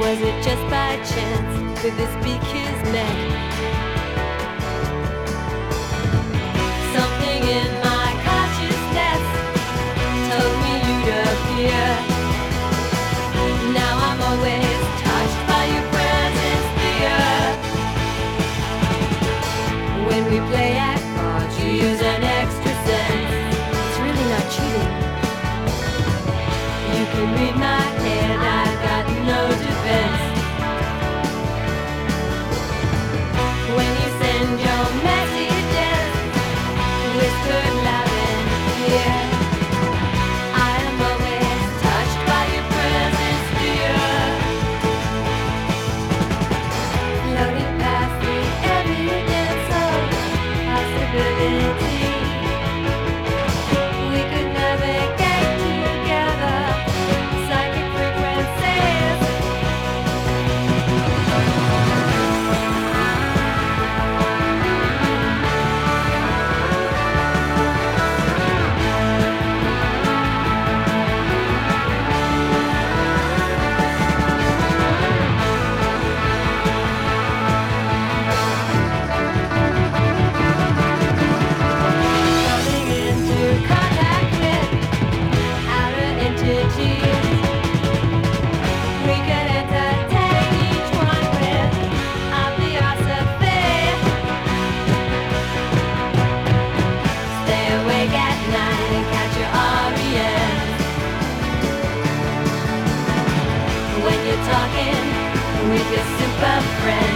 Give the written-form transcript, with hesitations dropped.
Was it just by chance? Could this be kismet? Something in my consciousness told me you'd appear. Now I'm always touched by your presence dear. When we play at cards, you use an extra sense. It's really not cheating. You can read my head, I've got no defense. When you send your messages, whispered loud and clear, I am always touched by your presence dear. Floating past the evidence of possibility, we could navigate together. Psychic frequencies. Coming into contact with outer entities. We could entertain each one with our philosophy. Stay awake at night and catch your REM. When you're talking with your super friend.